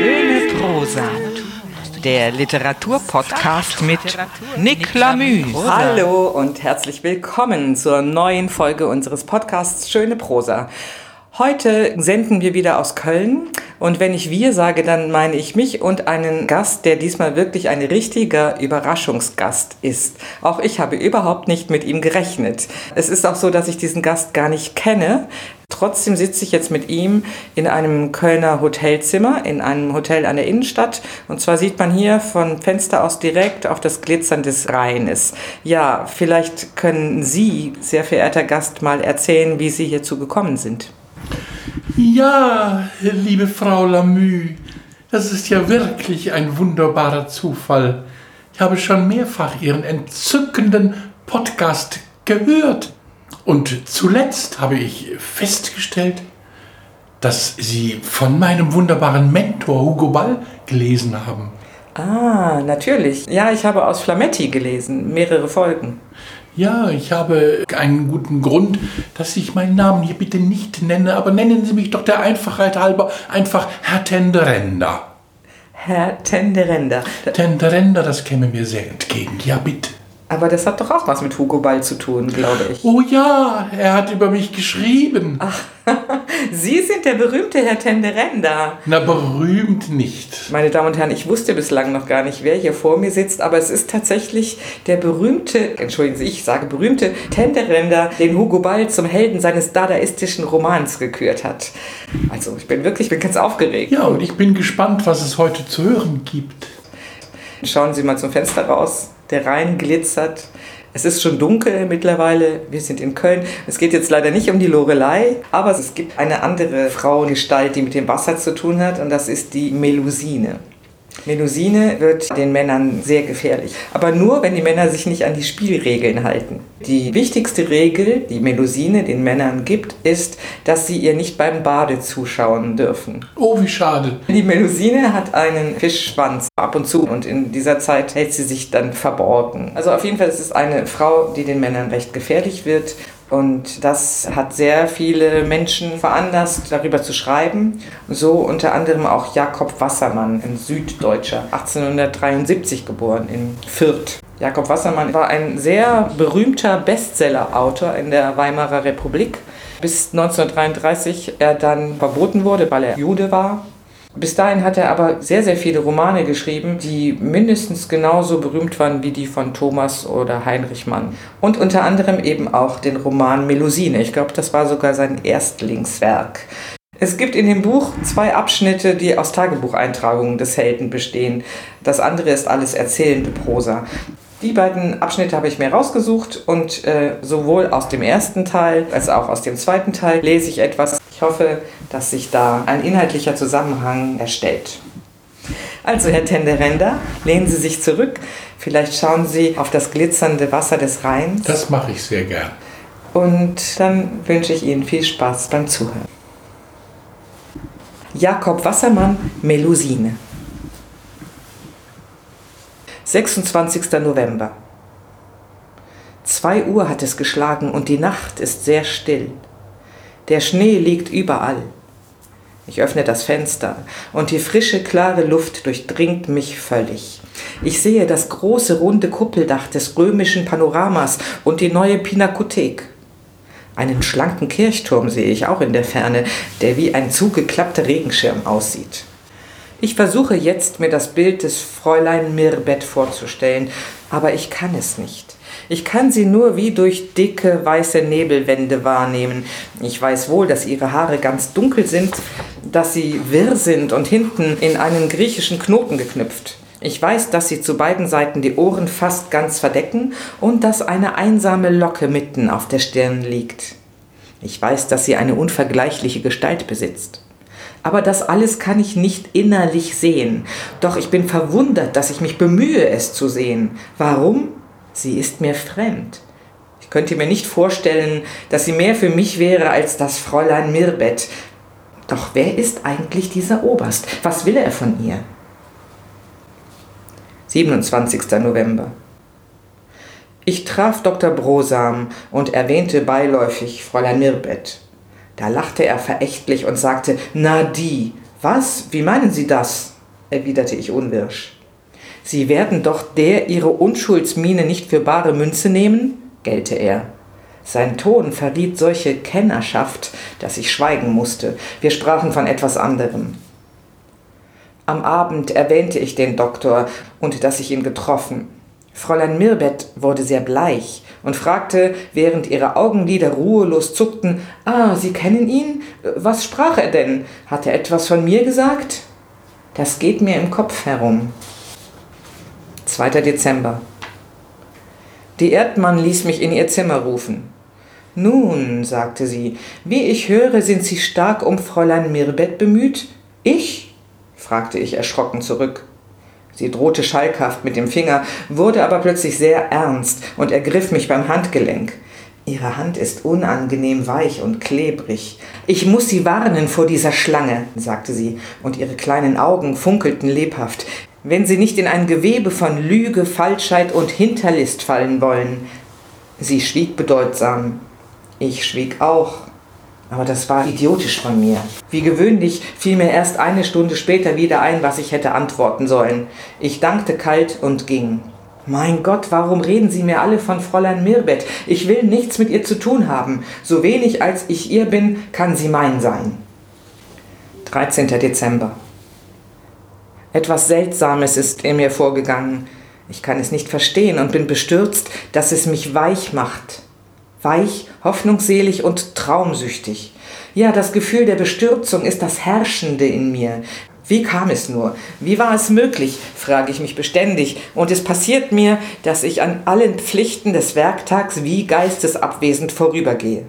Schöne Prosa, der Literaturpodcast mit Nick Lamü. Hallo und herzlich willkommen zur neuen Folge unseres Podcasts Schöne Prosa. Heute senden wir wieder aus Köln und wenn ich wir sage, dann meine ich mich und einen Gast, der diesmal wirklich ein richtiger Überraschungsgast ist. Auch ich habe überhaupt nicht mit ihm gerechnet. Es ist auch so, dass ich diesen Gast gar nicht kenne. Trotzdem sitze ich jetzt mit ihm in einem Kölner Hotelzimmer, in einem Hotel an der Innenstadt. Und zwar sieht man hier vom Fenster aus direkt auf das Glitzern des Rheines. Ja, vielleicht können Sie, sehr verehrter Gast, mal erzählen, wie Sie hierzu gekommen sind. Ja, liebe Frau Lamü, das ist ja wirklich ein wunderbarer Zufall. Ich habe schon mehrfach Ihren entzückenden Podcast gehört. Und zuletzt habe ich festgestellt, dass Sie von meinem wunderbaren Mentor Hugo Ball gelesen haben. Ah, natürlich. Ja, ich habe aus Flametti gelesen, mehrere Folgen. Ja, ich habe einen guten Grund, dass ich meinen Namen hier bitte nicht nenne, aber nennen Sie mich doch der Einfachheit halber einfach Herr Tenderender. Herr Tenderender. Tenderender, das käme mir sehr entgegen. Ja, bitte. Aber das hat doch auch was mit Hugo Ball zu tun, glaube ich. Oh ja, er hat über mich geschrieben. Ach, Sie sind der berühmte Herr Tenderender. Na, berühmt nicht. Meine Damen und Herren, ich wusste bislang noch gar nicht, wer hier vor mir sitzt, aber es ist tatsächlich der berühmte, entschuldigen Sie, ich sage berühmte Tenderender, den Hugo Ball zum Helden seines dadaistischen Romans gekürt hat. Also, ich bin ganz aufgeregt. Ja, und ich bin gespannt, was es heute zu hören gibt. Schauen Sie mal zum Fenster raus. Der Rhein glitzert. Es ist schon dunkel mittlerweile. Wir sind in Köln. Es geht jetzt leider nicht um die Loreley, aber es gibt eine andere Frauengestalt, die mit dem Wasser zu tun hat, und das ist die Melusine. Melusine wird den Männern sehr gefährlich. Aber nur, wenn die Männer sich nicht an die Spielregeln halten. Die wichtigste Regel, die Melusine den Männern gibt, ist, dass sie ihr nicht beim Bade zuschauen dürfen. Oh, wie schade. Die Melusine hat einen Fischschwanz ab und zu und in dieser Zeit hält sie sich dann verborgen. Also auf jeden Fall ist es eine Frau, die den Männern recht gefährlich wird. Und das hat sehr viele Menschen veranlasst, darüber zu schreiben. So unter anderem auch Jakob Wassermann, ein Süddeutscher, 1873 geboren in Fürth. Jakob Wassermann war ein sehr berühmter Bestseller-Autor in der Weimarer Republik, bis 1933 er dann verboten wurde, weil er Jude war. Bis dahin hat er aber sehr, sehr viele Romane geschrieben, die mindestens genauso berühmt waren wie die von Thomas oder Heinrich Mann. Und unter anderem eben auch den Roman Melusine. Ich glaube, das war sogar sein Erstlingswerk. Es gibt in dem Buch 2 Abschnitte, die aus Tagebucheintragungen des Helden bestehen. Das andere ist alles erzählende Prosa. Die beiden Abschnitte habe ich mir rausgesucht und sowohl aus dem ersten Teil als auch aus dem zweiten Teil lese ich etwas. Ich hoffe, dass sich da ein inhaltlicher Zusammenhang erstellt. Also, Herr Tenderender, lehnen Sie sich zurück. Vielleicht schauen Sie auf das glitzernde Wasser des Rheins. Das mache ich sehr gern. Und dann wünsche ich Ihnen viel Spaß beim Zuhören. Jakob Wassermann, Melusine. 26. November. 2 Uhr hat es geschlagen und die Nacht ist sehr still. Der Schnee liegt überall. Ich öffne das Fenster und die frische, klare Luft durchdringt mich völlig. Ich sehe das große, runde Kuppeldach des römischen Panoramas und die neue Pinakothek. Einen schlanken Kirchturm sehe ich auch in der Ferne, der wie ein zugeklappter Regenschirm aussieht. Ich versuche jetzt, mir das Bild des Fräulein Mirbett vorzustellen, aber ich kann es nicht. Ich kann sie nur wie durch dicke, weiße Nebelwände wahrnehmen. Ich weiß wohl, dass ihre Haare ganz dunkel sind, dass sie wirr sind und hinten in einen griechischen Knoten geknüpft. Ich weiß, dass sie zu beiden Seiten die Ohren fast ganz verdecken und dass eine einsame Locke mitten auf der Stirn liegt. Ich weiß, dass sie eine unvergleichliche Gestalt besitzt. Aber das alles kann ich nicht innerlich sehen. Doch ich bin verwundert, dass ich mich bemühe, es zu sehen. Warum? Sie ist mir fremd. Ich könnte mir nicht vorstellen, dass sie mehr für mich wäre als das Fräulein Mirbett. Doch wer ist eigentlich dieser Oberst? Was will er von ihr? 27. November. Ich traf Dr. Brosam und erwähnte beiläufig Fräulein Mirbett. Da lachte er verächtlich und sagte, »Na die, was? Wie meinen Sie das?« erwiderte ich unwirsch. »Sie werden doch Ihre Unschuldsmiene nicht für bare Münze nehmen?« gellte er. Sein Ton verriet solche Kennerschaft, dass ich schweigen musste. Wir sprachen von etwas anderem. Am Abend erwähnte ich den Doktor und dass ich ihn getroffen. Fräulein Mirbett wurde sehr bleich und fragte, während ihre Augenlider ruhelos zuckten, »Ah, Sie kennen ihn? Was sprach er denn? Hat er etwas von mir gesagt?« Das geht mir im Kopf herum. 2. Dezember. Die Erdmann ließ mich in ihr Zimmer rufen. »Nun«, sagte sie, »wie ich höre, sind Sie stark um Fräulein Mirbett bemüht?« »Ich?« fragte ich erschrocken zurück. Sie drohte schalkhaft mit dem Finger, wurde aber plötzlich sehr ernst und ergriff mich beim Handgelenk. »Ihre Hand ist unangenehm weich und klebrig. Ich muss Sie warnen vor dieser Schlange«, sagte sie, und ihre kleinen Augen funkelten lebhaft, »wenn Sie nicht in ein Gewebe von Lüge, Falschheit und Hinterlist fallen wollen.« Sie schwieg bedeutsam. Ich schwieg auch. Aber das war idiotisch von mir. Wie gewöhnlich fiel mir erst eine Stunde später wieder ein, was ich hätte antworten sollen. Ich dankte kalt und ging. »Mein Gott, warum reden Sie mir alle von Fräulein Mirbett? Ich will nichts mit ihr zu tun haben. So wenig als ich ihr bin, kann sie mein sein.« 13. Dezember. Etwas Seltsames ist in mir vorgegangen. Ich kann es nicht verstehen und bin bestürzt, dass es mich weich macht. Weich, hoffnungsselig und traumsüchtig. Ja, das Gefühl der Bestürzung ist das Herrschende in mir. Wie kam es nur? Wie war es möglich, frage ich mich beständig. Und es passiert mir, dass ich an allen Pflichten des Werktags wie geistesabwesend vorübergehe.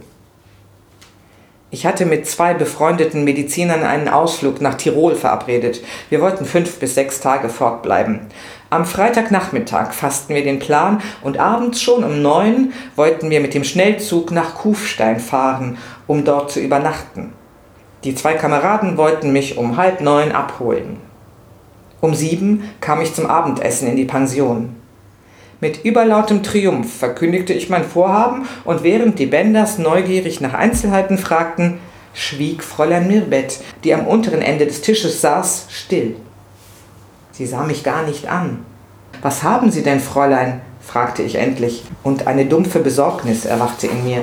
Ich hatte mit 2 befreundeten Medizinern einen Ausflug nach Tirol verabredet. Wir wollten 5 bis 6 Tage fortbleiben. Am Freitagnachmittag fassten wir den Plan und abends schon um 9 wollten wir mit dem Schnellzug nach Kufstein fahren, um dort zu übernachten. Die 2 Kameraden wollten mich um 8:30 abholen. Um 7 kam ich zum Abendessen in die Pension. Mit überlautem Triumph verkündigte ich mein Vorhaben und während die Benders neugierig nach Einzelheiten fragten, schwieg Fräulein Mirbett, die am unteren Ende des Tisches saß, still. Sie sah mich gar nicht an. »Was haben Sie denn, Fräulein?« fragte ich endlich, und eine dumpfe Besorgnis erwachte in mir.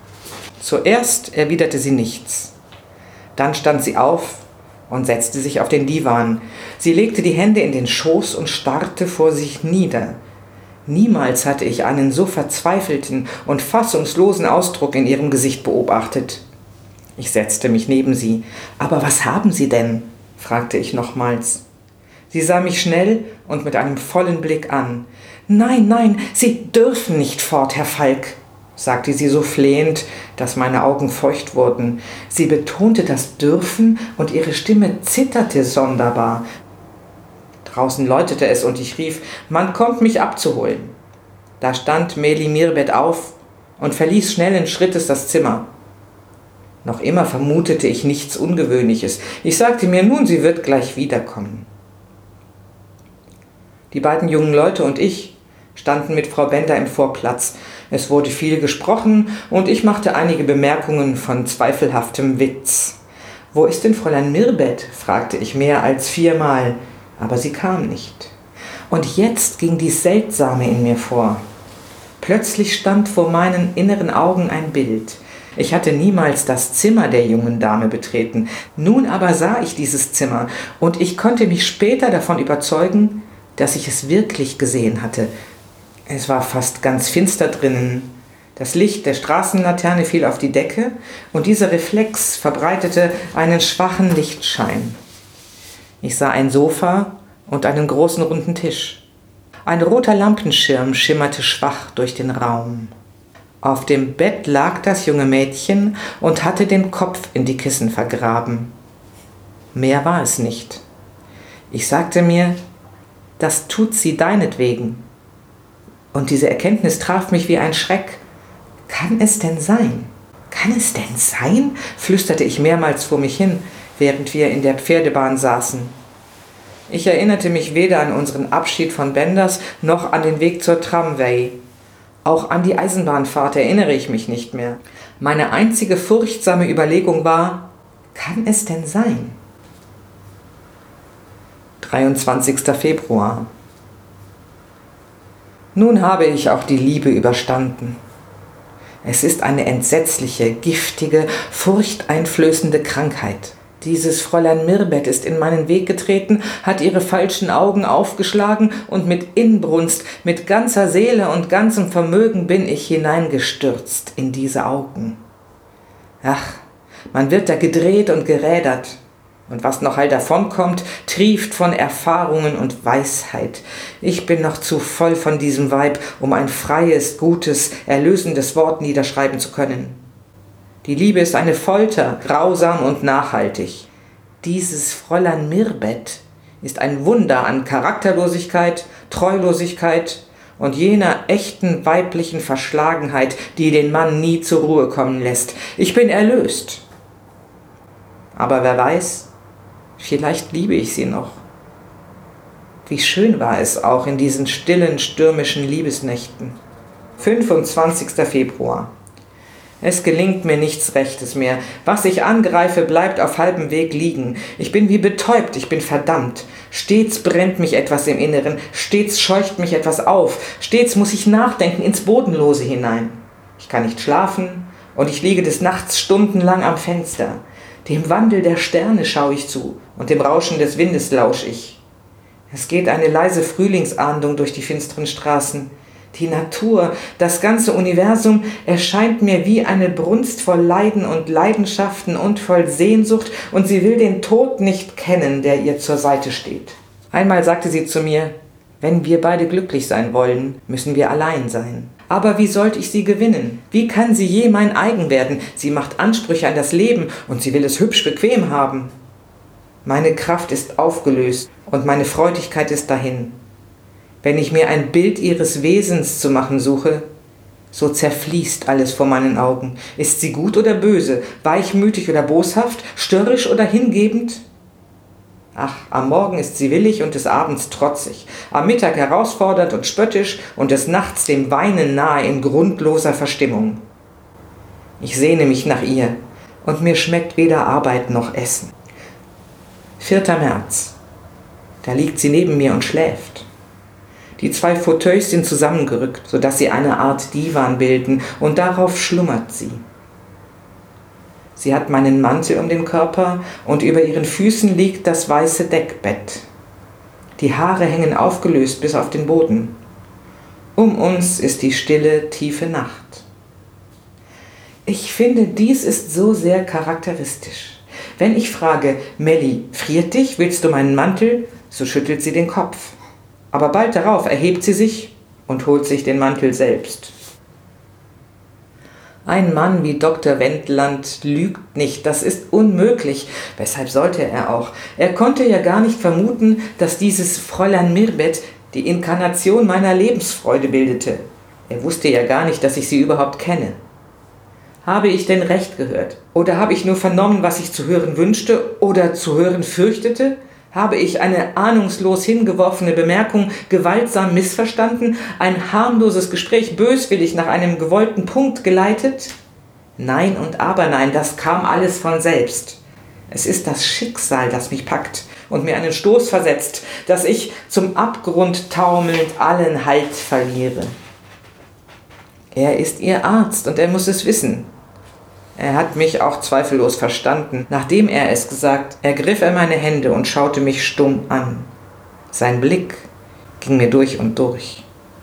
Zuerst erwiderte sie nichts. Dann stand sie auf und setzte sich auf den Divan. Sie legte die Hände in den Schoß und starrte vor sich nieder. Niemals hatte ich einen so verzweifelten und fassungslosen Ausdruck in ihrem Gesicht beobachtet. Ich setzte mich neben sie. »Aber was haben Sie denn?« fragte ich nochmals. Sie sah mich schnell und mit einem vollen Blick an. »Nein, nein, Sie dürfen nicht fort, Herr Falk«, sagte sie so flehend, dass meine Augen feucht wurden. Sie betonte das Dürfen und ihre Stimme zitterte sonderbar. Draußen läutete es und ich rief, »Man kommt, mich abzuholen.« Da stand Meli Mirbett auf und verließ schnellen Schrittes das Zimmer. Noch immer vermutete ich nichts Ungewöhnliches. Ich sagte mir, nun, sie wird gleich wiederkommen. Die beiden jungen Leute und ich standen mit Frau Bender im Vorplatz. Es wurde viel gesprochen und ich machte einige Bemerkungen von zweifelhaftem Witz. »Wo ist denn Fräulein Mirbett?« fragte ich mehr als 4-mal, aber sie kam nicht. Und jetzt ging dies Seltsame in mir vor. Plötzlich stand vor meinen inneren Augen ein Bild. Ich hatte niemals das Zimmer der jungen Dame betreten. Nun aber sah ich dieses Zimmer und ich konnte mich später davon überzeugen, dass ich es wirklich gesehen hatte. Es war fast ganz finster drinnen. Das Licht der Straßenlaterne fiel auf die Decke und dieser Reflex verbreitete einen schwachen Lichtschein. Ich sah ein Sofa und einen großen runden Tisch. Ein roter Lampenschirm schimmerte schwach durch den Raum. Auf dem Bett lag das junge Mädchen und hatte den Kopf in die Kissen vergraben. Mehr war es nicht. Ich sagte mir, das tut sie deinetwegen. Und diese Erkenntnis traf mich wie ein Schreck. Kann es denn sein? Kann es denn sein? Flüsterte ich mehrmals vor mich hin, während wir in der Pferdebahn saßen. Ich erinnerte mich weder an unseren Abschied von Benders noch an den Weg zur Tramway. Auch an die Eisenbahnfahrt erinnere ich mich nicht mehr. Meine einzige furchtsame Überlegung war, kann es denn sein? 23. Februar. Nun habe ich auch die Liebe überstanden. Es ist eine entsetzliche, giftige, furchteinflößende Krankheit. Dieses Fräulein Mirbett ist in meinen Weg getreten, hat ihre falschen Augen aufgeschlagen und mit Inbrunst, mit ganzer Seele und ganzem Vermögen bin ich hineingestürzt in diese Augen. Ach, man wird da gedreht und gerädert. Und was noch all davonkommt, trieft von Erfahrungen und Weisheit. Ich bin noch zu voll von diesem Weib, um ein freies, gutes, erlösendes Wort niederschreiben zu können. Die Liebe ist eine Folter, grausam und nachhaltig. Dieses Fräulein Mirbett ist ein Wunder an Charakterlosigkeit, Treulosigkeit und jener echten weiblichen Verschlagenheit, die den Mann nie zur Ruhe kommen lässt. Ich bin erlöst. Aber wer weiß, vielleicht liebe ich sie noch. Wie schön war es auch in diesen stillen, stürmischen Liebesnächten. 25. Februar. Es gelingt mir nichts Rechtes mehr. Was ich angreife, bleibt auf halbem Weg liegen. Ich bin wie betäubt, ich bin verdammt. Stets brennt mich etwas im Inneren, stets scheucht mich etwas auf, stets muss ich nachdenken ins Bodenlose hinein. Ich kann nicht schlafen und ich liege des Nachts stundenlang am Fenster. Dem Wandel der Sterne schaue ich zu und dem Rauschen des Windes lausch ich. Es geht eine leise Frühlingsahndung durch die finsteren Straßen. Die Natur, das ganze Universum erscheint mir wie eine Brunst voll Leiden und Leidenschaften und voll Sehnsucht, und sie will den Tod nicht kennen, der ihr zur Seite steht. Einmal sagte sie zu mir: Wenn wir beide glücklich sein wollen, müssen wir allein sein. Aber wie sollte ich sie gewinnen? Wie kann sie je mein eigen werden? Sie macht Ansprüche an das Leben und sie will es hübsch bequem haben. Meine Kraft ist aufgelöst und meine Freudigkeit ist dahin. Wenn ich mir ein Bild ihres Wesens zu machen suche, so zerfließt alles vor meinen Augen. Ist sie gut oder böse, weichmütig oder boshaft, störrisch oder hingebend? Ach, am Morgen ist sie willig und des Abends trotzig, am Mittag herausfordernd und spöttisch und des Nachts dem Weinen nahe in grundloser Verstimmung. Ich sehne mich nach ihr und mir schmeckt weder Arbeit noch Essen. 4. März. Da liegt sie neben mir und schläft. Die 2 Fauteuils sind zusammengerückt, sodass sie eine Art Divan bilden, und darauf schlummert sie. Sie hat meinen Mantel um den Körper und über ihren Füßen liegt das weiße Deckbett. Die Haare hängen aufgelöst bis auf den Boden. Um uns ist die stille, tiefe Nacht. Ich finde, dies ist so sehr charakteristisch. Wenn ich frage: Melli, friert dich, willst du meinen Mantel? So schüttelt sie den Kopf. Aber bald darauf erhebt sie sich und holt sich den Mantel selbst. Ein Mann wie Dr. Wendland lügt nicht, das ist unmöglich. Weshalb sollte er auch? Er konnte ja gar nicht vermuten, dass dieses Fräulein Mirbett die Inkarnation meiner Lebensfreude bildete. Er wusste ja gar nicht, dass ich sie überhaupt kenne. Habe ich denn recht gehört? Oder habe ich nur vernommen, was ich zu hören wünschte oder zu hören fürchtete? Habe ich eine ahnungslos hingeworfene Bemerkung gewaltsam missverstanden, ein harmloses Gespräch böswillig nach einem gewollten Punkt geleitet? Nein und Abernein, das kam alles von selbst. Es ist das Schicksal, das mich packt und mir einen Stoß versetzt, dass ich zum Abgrund taumelnd allen Halt verliere. Er ist ihr Arzt und er muss es wissen. Er hat mich auch zweifellos verstanden. Nachdem er es gesagt, ergriff er meine Hände und schaute mich stumm an. Sein Blick ging mir durch und durch.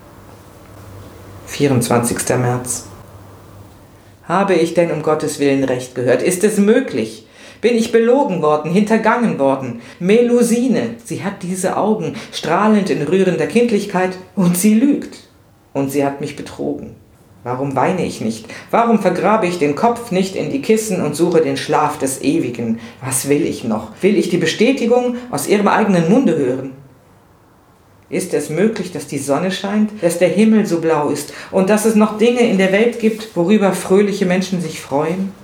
24. März. Habe ich denn um Gottes Willen recht gehört? Ist es möglich? Bin ich belogen worden, hintergangen worden? Melusine, sie hat diese Augen, strahlend in rührender Kindlichkeit, und sie lügt. Und sie hat mich betrogen. Warum weine ich nicht? Warum vergrabe ich den Kopf nicht in die Kissen und suche den Schlaf des Ewigen? Was will ich noch? Will ich die Bestätigung aus ihrem eigenen Munde hören? Ist es möglich, dass die Sonne scheint, dass der Himmel so blau ist und dass es noch Dinge in der Welt gibt, worüber fröhliche Menschen sich freuen?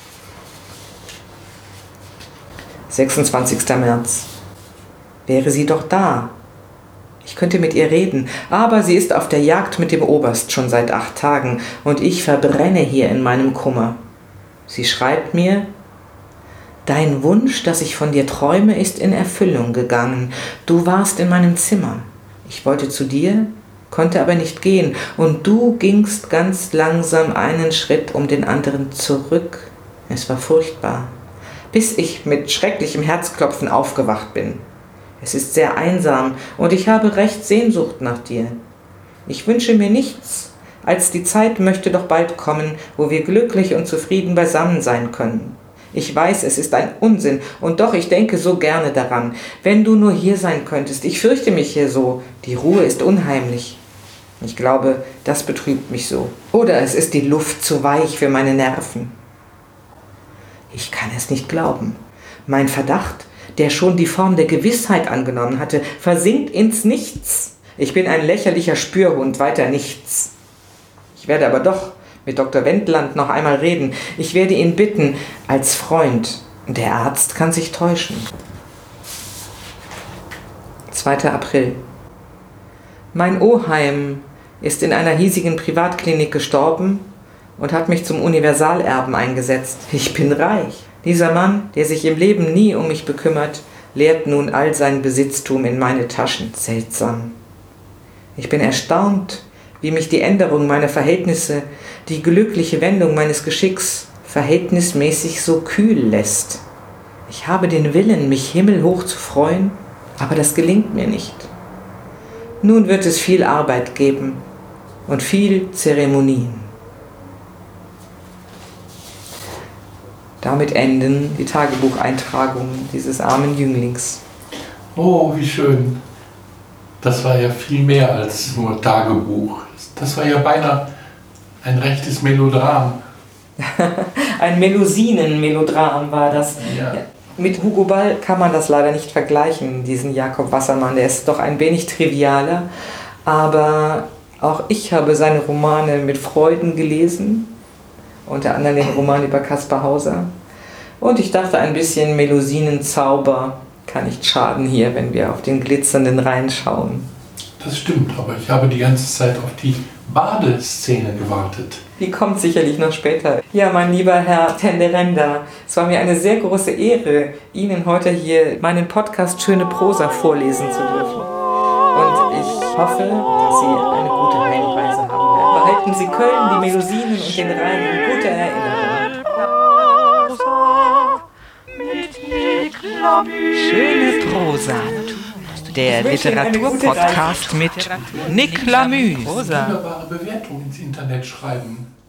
26. März. Wäre sie doch da. Ich könnte mit ihr reden, aber sie ist auf der Jagd mit dem Oberst schon seit 8 Tagen und ich verbrenne hier in meinem Kummer. Sie schreibt mir: Dein Wunsch, dass ich von dir träume, ist in Erfüllung gegangen. Du warst in meinem Zimmer. Ich wollte zu dir, konnte aber nicht gehen. Und du gingst ganz langsam einen Schritt um den anderen zurück. Es war furchtbar, bis ich mit schrecklichem Herzklopfen aufgewacht bin. Es ist sehr einsam und ich habe recht Sehnsucht nach dir. Ich wünsche mir nichts, als die Zeit möchte doch bald kommen, wo wir glücklich und zufrieden beisammen sein können. Ich weiß, es ist ein Unsinn, und doch, ich denke so gerne daran. Wenn du nur hier sein könntest, ich fürchte mich hier so. Die Ruhe ist unheimlich. Ich glaube, das betrübt mich so. Oder es ist die Luft zu weich für meine Nerven. Ich kann es nicht glauben. Mein Verdacht, der schon die Form der Gewissheit angenommen hatte, versinkt ins Nichts. Ich bin ein lächerlicher Spürhund, weiter nichts. Ich werde aber doch mit Dr. Wendland noch einmal reden. Ich werde ihn bitten, als Freund. Der Arzt kann sich täuschen. 2. April. Mein Oheim ist in einer hiesigen Privatklinik gestorben und hat mich zum Universalerben eingesetzt. Ich bin reich. Dieser Mann, der sich im Leben nie um mich bekümmert, leert nun all sein Besitztum in meine Taschen. Seltsam. Ich bin erstaunt, wie mich die Änderung meiner Verhältnisse, die glückliche Wendung meines Geschicks verhältnismäßig so kühl lässt. Ich habe den Willen, mich himmelhoch zu freuen, aber das gelingt mir nicht. Nun wird es viel Arbeit geben und viel Zeremonien. Damit enden die Tagebucheintragungen dieses armen Jünglings. Oh, wie schön. Das war ja viel mehr als nur Tagebuch. Das war ja beinahe ein rechtes Melodram. Ein Melusinen-Melodram war das. Ja. Mit Hugo Ball kann man das leider nicht vergleichen, diesen Jakob Wassermann. Der ist doch ein wenig trivialer. Aber auch ich habe seine Romane mit Freuden gelesen. Unter anderem den Roman über Kaspar Hauser. Und ich dachte, ein bisschen Melusinenzauber kann nicht schaden hier, wenn wir auf den glitzernden Rhein schauen. Das stimmt, aber ich habe die ganze Zeit auf die Badeszene gewartet. Die kommt sicherlich noch später. Ja, mein lieber Herr Tenderenda, es war mir eine sehr große Ehre, Ihnen heute hier meinen Podcast Schöne Prosa vorlesen zu dürfen. Und ich hoffe, dass Sie eine gute Heimreise haben werden. Behalten Sie Köln, die Melusinen und den Rhein in guter Erinnerung. Schöne Prosa. Der Literaturpodcast mit Nick Lamü. Wunderbare Bewertung ins Internet schreiben.